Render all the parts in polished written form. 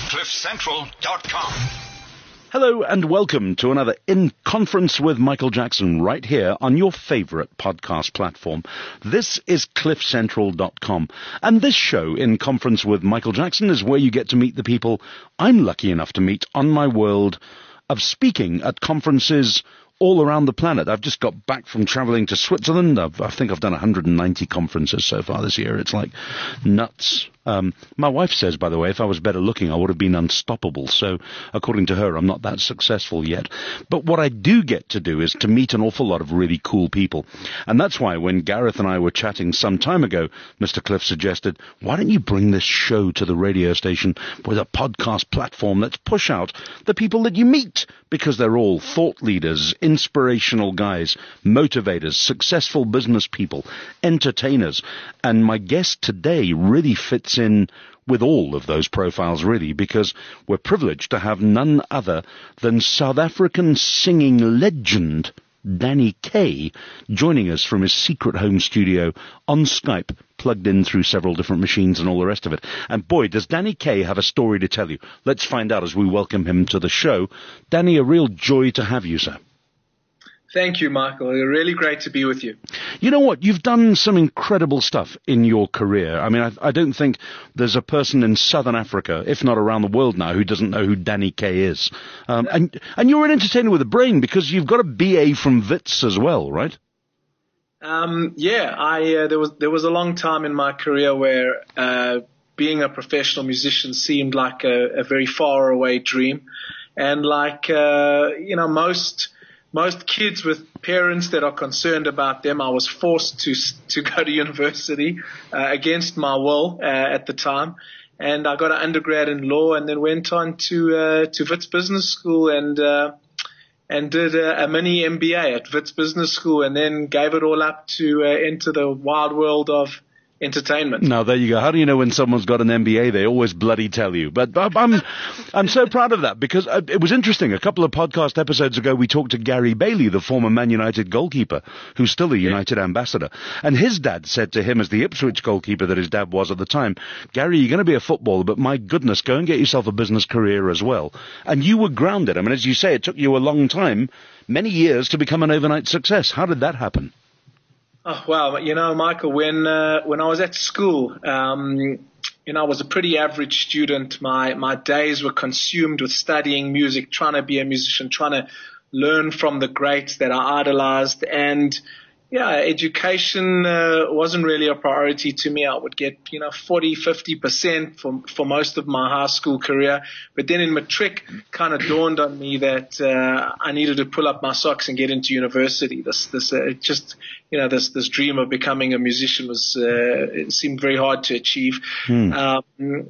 CliffCentral.com. Hello and welcome to another In Conference with Michael Jackson right here on your favorite podcast platform. This is CliffCentral.com, and this show, In Conference with Michael Jackson, is where you get to meet the people I'm lucky enough to meet on my world of speaking at conferences all around the planet. I've just got back from traveling to Switzerland. I think I've done 190 conferences so far this year. It's like nuts. My wife says, by the way, if I was better looking, I would have been unstoppable. So according to her, I'm not that successful yet. But what I do get to do is to meet an awful lot of really cool people. And that's why when Gareth and I were chatting some time ago, Mr. Cliff suggested, why don't you bring this show to the radio station with a podcast platform? Let's push out the people that you meet, because they're all thought leaders, inspirational guys, motivators, successful business people, entertainers. And my guest today really fits in with all of those profiles, really, because we're privileged to have none other than South African singing legend Danny Kaye joining us from his secret home studio on Skype, plugged in through several different machines and all the rest of it. And boy, does Danny Kaye have a story to tell you. Let's find out as we welcome him to the show. Danny, a real joy to have you, sir. Thank you, Michael. It's really great to be with you. You know what? You've done some incredible stuff in your career. I mean, I don't think there's a person in Southern Africa, if not around the world now, who doesn't know who Danny Kaye is. And you're an entertainer with a brain, because you've got a BA from Wits as well, right? There was a long time in my career where being a professional musician seemed like a very far away dream. And most kids with parents that are concerned about them, I was forced to go to university against my will at the time. And I got an undergrad in law and then went on to Wits Business School and did a mini MBA at Wits Business School, and then gave it all up to enter the wild world of entertainment. Now, there you go. How do you know when someone's got an MBA? They always bloody tell you. But I'm so proud of that, because it was interesting. A couple of podcast episodes ago, we talked to Gary Bailey, the former Man United goalkeeper, who's still a United ambassador. And his dad said to him, as the Ipswich goalkeeper that his dad was at the time, Gary, you're going to be a footballer, but my goodness, go and get yourself a business career as well. And you were grounded. I mean, as you say, it took you a long time, many years, to become an overnight success. How did that happen? Oh, well, Michael, when I was at school, I was a pretty average student. My days were consumed with studying music, trying to be a musician, trying to learn from the greats that I idolized. And education wasn't really a priority to me. I would get 40, 50% for most of my high school career. But then in matric, kind of dawned on me that I needed to pull up my socks and get into university. This dream of becoming a musician it seemed very hard to achieve. I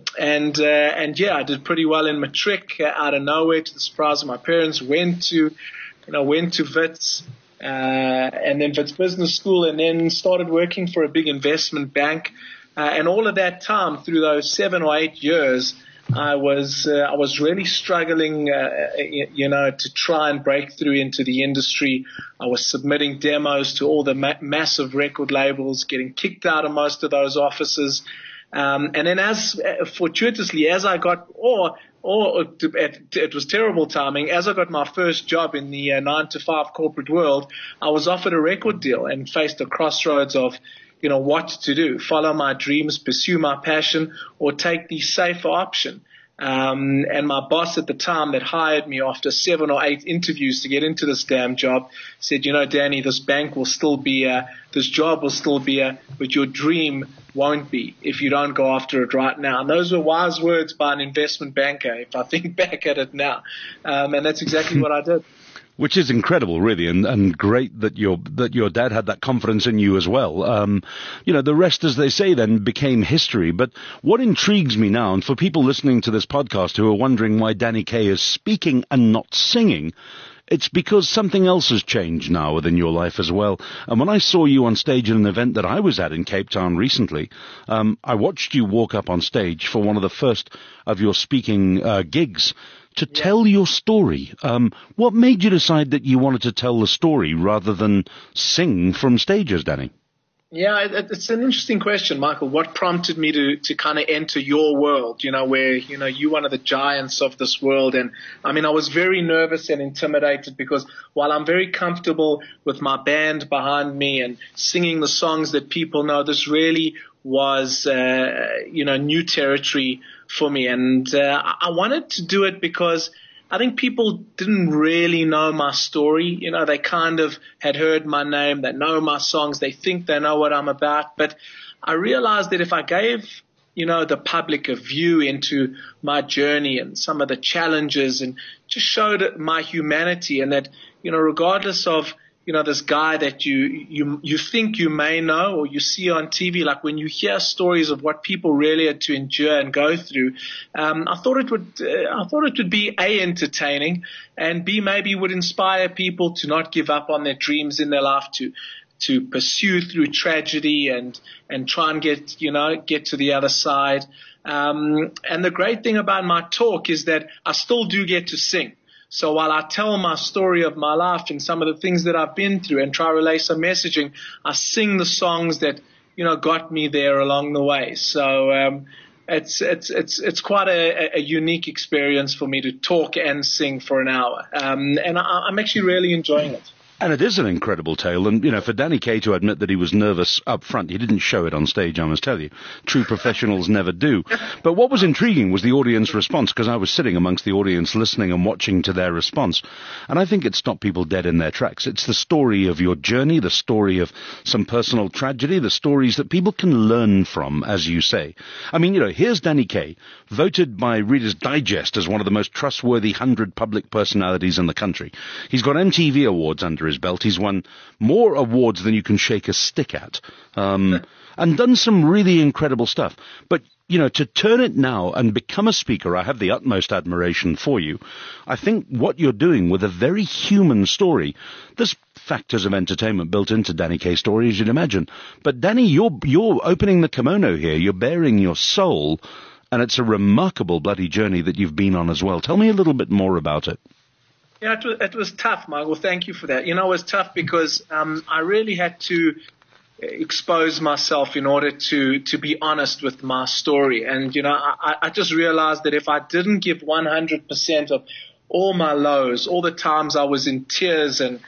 did pretty well in matric. Out of nowhere, to the surprise of my parents, went to Wits. And then Wits Business School, and then started working for a big investment bank. And all of that time, through those 7 or 8 years, I was really struggling, to try and break through into the industry. I was submitting demos to all the massive record labels, getting kicked out of most of those offices. And then fortuitously, as I got, it was terrible timing. As I got my first job in the 9-to-5 corporate world, I was offered a record deal and faced a crossroads of, what to do: follow my dreams, pursue my passion, or take the safer option. And my boss at the time that hired me after 7 or 8 interviews to get into this damn job said, Danny, this bank will still be this job will still be but your dream won't be if you don't go after it right now. And those were wise words by an investment banker, if I think back at it now. And that's exactly what I did. Which is incredible, really, and great that your dad had that confidence in you as well. The rest, as they say, then became history. But what intrigues me now, and for people listening to this podcast who are wondering why Danny Kaye is speaking and not singing, it's because something else has changed now within your life as well. And when I saw you on stage at an event that I was at in Cape Town recently, I watched you walk up on stage for one of the first of your speaking gigs to tell your story. What made you decide that you wanted to tell the story rather than sing from stages, Danny? Yeah, it's an interesting question, Michael. What prompted me to kind of enter your world, where, you're one of the giants of this world. And I mean, I was very nervous and intimidated because while I'm very comfortable with my band behind me and singing the songs that people know, this really was, new territory for me. And I wanted to do it because I think people didn't really know my story. They kind of had heard my name. They know my songs. They think they know what I'm about. But I realized that if I gave, the public a view into my journey and some of the challenges and just showed my humanity and that, regardless of, this guy that you think you may know or you see on TV, like when you hear stories of what people really had to endure and go through, I thought it would be A, entertaining, and B, maybe would inspire people to not give up on their dreams in their life, to pursue through tragedy and try and get to the other side. And the great thing about my talk is that I still do get to sing. So while I tell my story of my life and some of the things that I've been through and try to relay some messaging, I sing the songs that, got me there along the way. So, it's quite a unique experience for me to talk and sing for an hour. And I'm actually really enjoying it. And it is an incredible tale. And, for Danny Kaye to admit that he was nervous up front, he didn't show it on stage, I must tell you. True professionals never do. But what was intriguing was the audience response, because I was sitting amongst the audience listening and watching to their response. And I think it stopped people dead in their tracks. It's the story of your journey, the story of some personal tragedy, the stories that people can learn from, as you say. I mean, here's Danny Kaye, voted by Reader's Digest as one of the most trustworthy 100 public personalities in the country. He's got MTV awards under his belt. He's won more awards than you can shake a stick at, and done some really incredible stuff. But, to turn it now and become a speaker, I have the utmost admiration for you. I think what you're doing with a very human story, there's factors of entertainment built into Danny Kaye's story, as you'd imagine. But Danny, you're opening the kimono here. You're bearing your soul, and it's a remarkable bloody journey that you've been on as well. Tell me a little bit more about it. Yeah, it was tough, Michael. Thank you for that. It was tough because I really had to expose myself in order to be honest with my story. And, I just realized that if I didn't give 100% of all my lows, all the times I was in tears and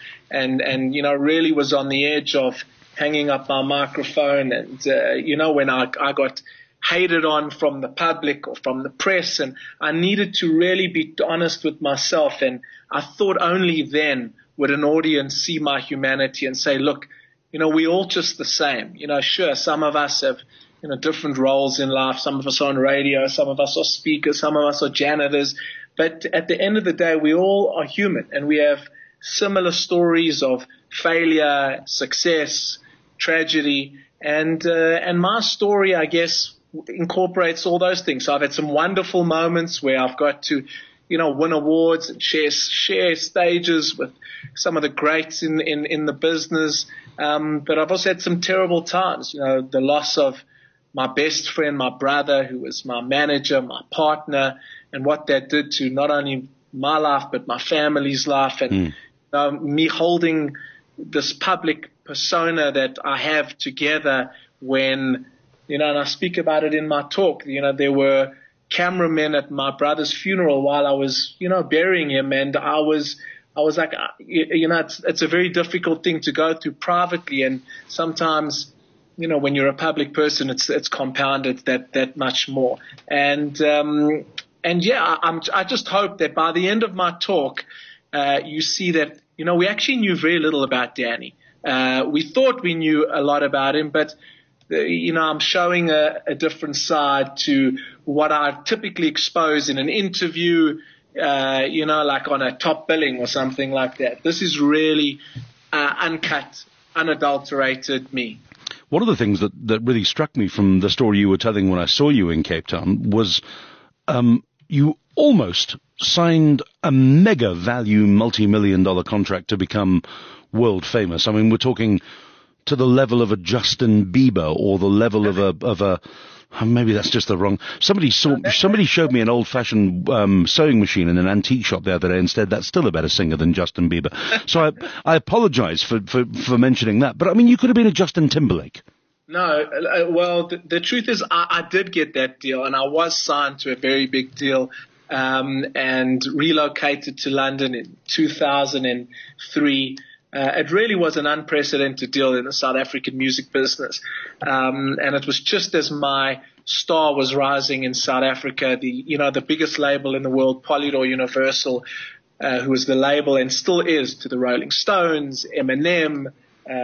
really was on the edge of hanging up my microphone and, when I got hated on from the public or from the press, and I needed to really be honest with myself. And I thought only then would an audience see my humanity and say, look, we're all just the same. Sure, some of us have, different roles in life. Some of us are on radio, some of us are speakers, some of us are janitors. But at the end of the day, we all are human, and we have similar stories of failure, success, tragedy, and my story, I guess, incorporates all those things. So I've had some wonderful moments where I've got to, win awards and share stages with some of the greats in the business. But I've also had some terrible times, the loss of my best friend, my brother, who was my manager, my partner, and what that did to not only my life, but my family's life, and me holding this public persona that I have together when, and I speak about it in my talk. There were cameramen at my brother's funeral while I was, burying him, and I was like, it's a very difficult thing to go through privately, and sometimes, when you're a public person, it's compounded that much more. And yeah, I just hope that by the end of my talk, you see that, we actually knew very little about Danny. We thought we knew a lot about him, but I'm showing a different side to what I typically expose in an interview, like on a top billing or something like that. This is really uncut, unadulterated me. One of the things that really struck me from the story you were telling when I saw you in Cape Town was you almost signed a mega value multi-million-dollar contract to become world famous. I mean, we're talking to the level of a Justin Bieber or the level of a Maybe that's just the wrong. Somebody showed me an old-fashioned sewing machine in an antique shop the other day and said that's still a better singer than Justin Bieber. So I apologise for mentioning that. But I mean, you could have been a Justin Timberlake. No, well, the truth is I did get that deal, and I was signed to a very big deal and relocated to London in 2003. It really was an unprecedented deal in the South African music business. And it was just as my star was rising in South Africa, the biggest label in the world, Polydor Universal, who was the label and still is to the Rolling Stones, Eminem,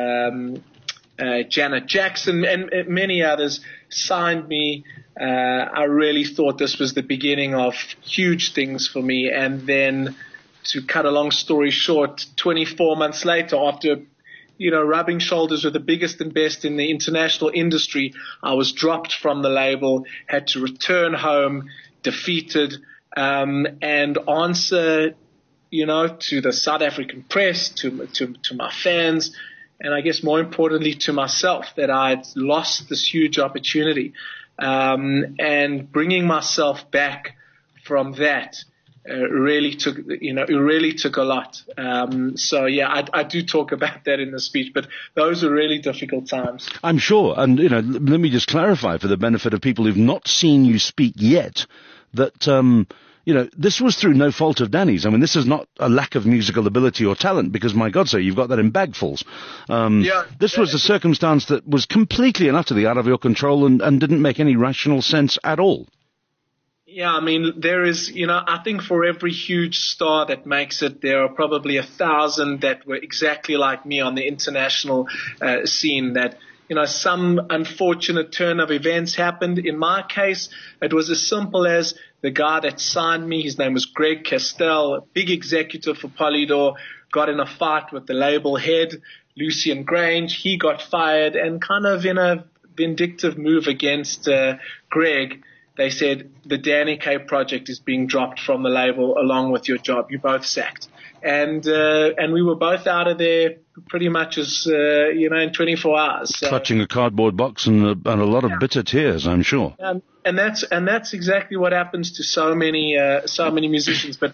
Janet Jackson, and many others signed me. I really thought this was the beginning of huge things for me. And then, to cut a long story short, 24 months later, after, rubbing shoulders with the biggest and best in the international industry, I was dropped from the label, had to return home, defeated, and answer, to the South African press, to my fans, and I guess more importantly to myself, that I'd lost this huge opportunity, and bringing myself back from that really took a lot. So yeah, I do talk about that in the speech, but those are really difficult times. I'm sure. And, let me just clarify for the benefit of people who've not seen you speak yet that, this was through no fault of Danny's. I mean, this is not a lack of musical ability or talent because, my God, sir, you've got that in bagfuls. This was a circumstance that was completely and utterly out of your control and didn't make any rational sense at all. Yeah, I mean, there is, I think for every huge star that makes it, there are probably 1,000 that were exactly like me on the international scene that, some unfortunate turn of events happened. In my case, it was as simple as the guy that signed me, his name was Greg Castell, a big executive for Polydor, got in a fight with the label head, Lucian Grange. He got fired, and kind of in a vindictive move against Greg, they said the Danny Kaye project is being dropped from the label along with your job. You're both sacked. And we were both out of there pretty much as, in 24 hours. So, clutching a cardboard box and a lot of bitter tears, I'm sure. And that's exactly what happens to so many musicians. But,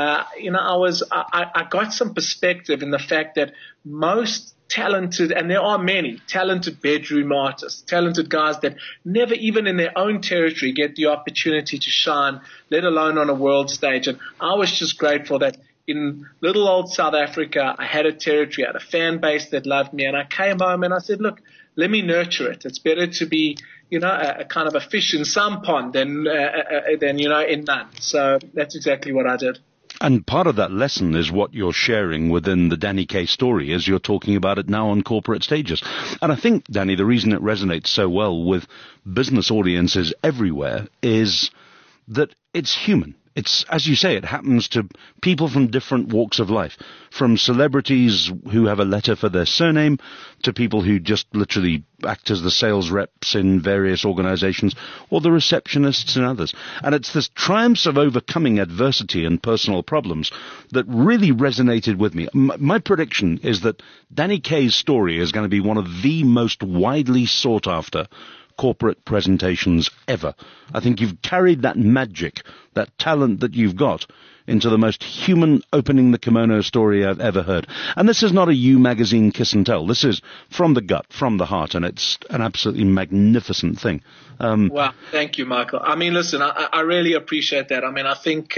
I got some perspective in the fact that most talented, and there are many talented bedroom artists, talented guys that never even in their own territory get the opportunity to shine, let alone on a world stage. And I was just grateful that in little old South Africa, I had a territory, I had a fan base that loved me, and I came home and I said, look, let me nurture it. It's better to be, a kind of a fish in some pond than in none. So that's exactly what I did. And part of that lesson is what you're sharing within the Danny Kaye story as you're talking about it now on corporate stages. And I think, Danny, the reason it resonates so well with business audiences everywhere is that it's human. It's, as you say, it happens to people from different walks of life, from celebrities who have a letter for their surname to people who just literally act as the sales reps in various organizations or the receptionists and others. And it's this triumphs of overcoming adversity and personal problems that really resonated with me. My prediction is that Danny Kaye's story is going to be one of the most widely sought after corporate presentations ever. I think you've carried that magic, that talent that you've got into the most human opening the kimono story I've ever heard. And this is not a You Magazine kiss and tell. This is from the gut, from the heart, and it's an absolutely magnificent thing. Wow, thank you, Michael. I mean, listen, I really appreciate that. I mean, I think,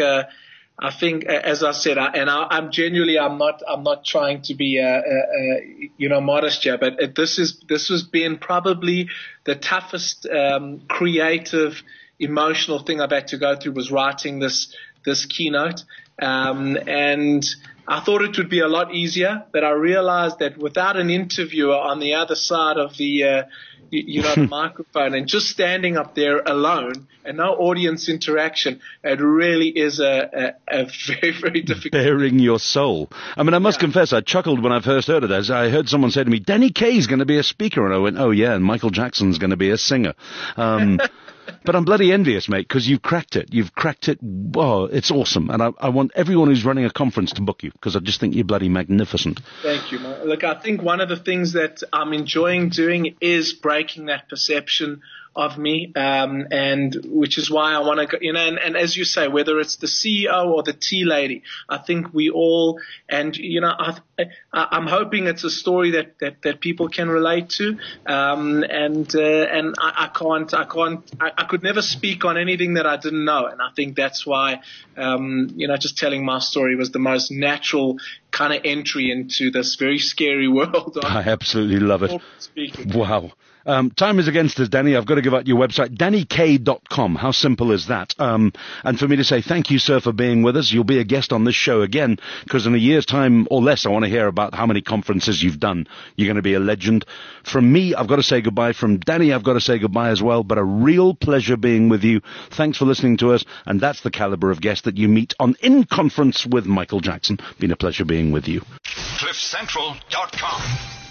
as I said, I'm genuinely, I'm not trying to be, modest here, but this has been probably the toughest, creative, emotional thing I've had to go through was writing this keynote. And I thought it would be a lot easier, but I realized that without an interviewer on the other side of the, the microphone and just standing up there alone and no audience interaction, it really is a very, very difficult. Bearing your soul. I mean, I must confess, I chuckled when I first heard it. As I heard someone say to me, Danny Kaye's going to be a speaker. And I went, oh yeah, and Michael Jackson's going to be a singer. But I'm bloody envious, mate, because you've cracked it. You've cracked it. Oh, it's awesome. And I want everyone who's running a conference to book you because I just think you're bloody magnificent. Thank you, man. Look, I think one of the things that I'm enjoying doing is breaking that perception of me, and which is why I want to go, and as you say, whether it's the CEO or the tea lady, I think we all, and I'm hoping it's a story that people can relate to, and I could never speak on anything that I didn't know, and I think that's why, just telling my story was the most natural kind of entry into this very scary world. I absolutely love it. Wow. Time is against us, Danny. I've got to give out your website, DannyK.com. How simple is that? And for me to say thank you, sir, for being with us. You'll be a guest on this show again, because in a year's time or less, I want to hear about how many conferences you've done. You're going to be a legend. From me, I've got to say goodbye. From Danny, I've got to say goodbye as well. But a real pleasure being with you. Thanks for listening to us. And that's the caliber of guest that you meet on In Conference with Michael Jackson. Been a pleasure being with you. CliffCentral.com